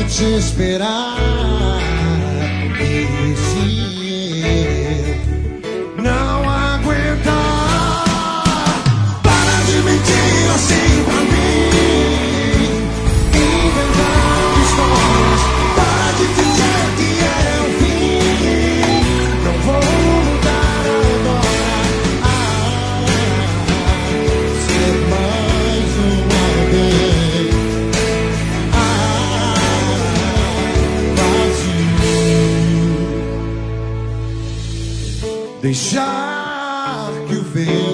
te esperar. E se eu não aguentar, para de mentir assim pra mim, inventar histórias, para de dizer que é o fim. Não vou mudar agora, ser mais um alguém, vazio. Deixar que o vento